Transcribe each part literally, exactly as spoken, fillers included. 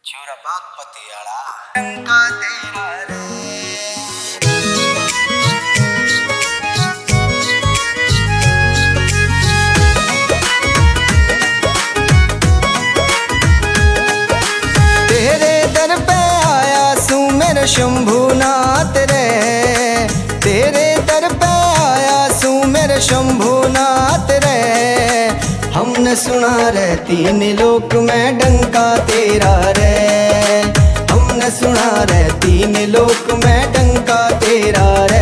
छोरा बागपति आला टंका तेरा रे। तेरे दर पे आया सू मेरे शंभुनाथ रे, तेरे दर पे आया सू मेरे शंभुनाथ रे। हमने सुना रे तीन लोक में डंका तेरा रे, हमने सुना रे तीन लोक में डंका तेरा रे।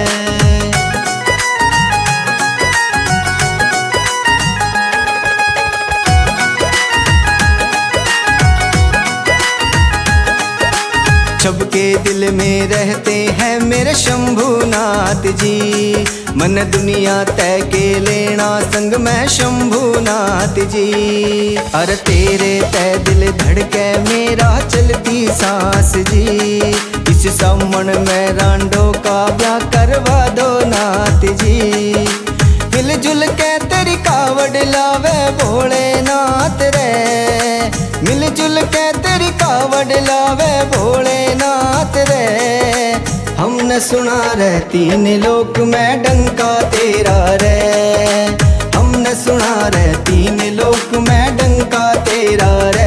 सबके दिल में रहते हैं मेरे शंभुनाथ जी, मन दुनिया तय के लेना संग में शंभुनाथ जी। अरे तेरे तय दिल धड़के मेरा चलती सांस जी, इस सामन में रांडो का ब्याह करवा दो नाथ जी। मिलजुल के तेरी कावड़ लावे भोलेनाथ रे, मिलजुल के तेरी कावड़ लावे भोलेनाथ रे। हमने सुना रे तीन लोक में डंका तेरा रे, हमने सुना रे तीन लोक में डंका तेरा रे।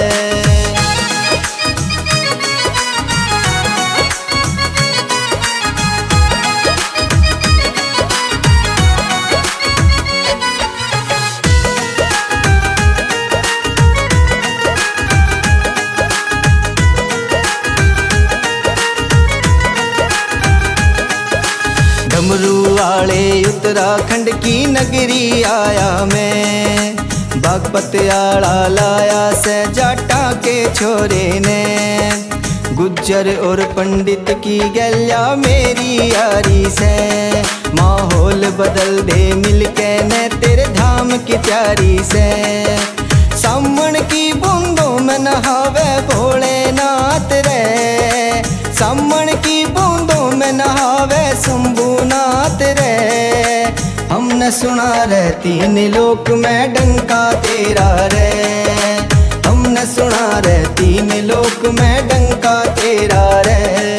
डमरू वाले उत्तराखंड की नगरी आया मैं, बागपत आला लाया से जाटा के छोरे ने। गुज्जर और पंडित की गल्या मेरी यारी से, माहौल बदल दे मिलके ने तेरे धाम की प्यारी से। सामन की बूंदों में नहावे भोलेनाथ रे, सामन की बूंदों में नहावे शंभुनाथ रे। हमने सुना रे तीन लोक में डंका तेरा रे, हमने सुना रे तीन लोक में डंका तेरा रे।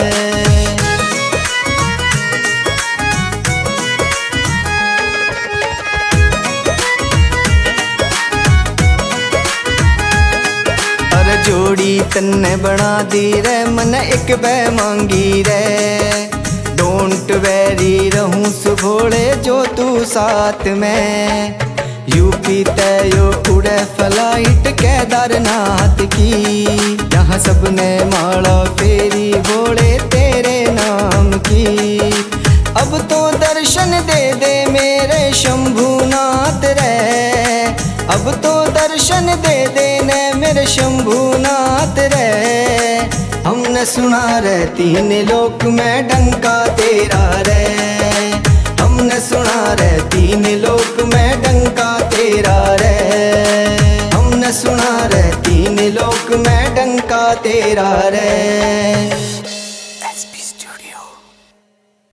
जोड़ी तन्ने बना दी रे मन एक बे मांगी रे। डोंट वेरी रहूं सुभोड़े जो तू साथ में, यूपी तयो उड़े फ्लाइट केदारनाथ की। यहाँ सबने माला फेरी भोले तेरे नाम की। अब तो दर्शन दे दे मेरे शंभुनाथ रे, अब तो दर्शन दे देने मेरे शंभुनाथ रे। हमने सुना रे तीन लोक में डंका तेरा रे, हमने सुना रे तीन लोक में डंका तेरा रे। हमने सुना रे तीन लोक में डंका तेरा रे।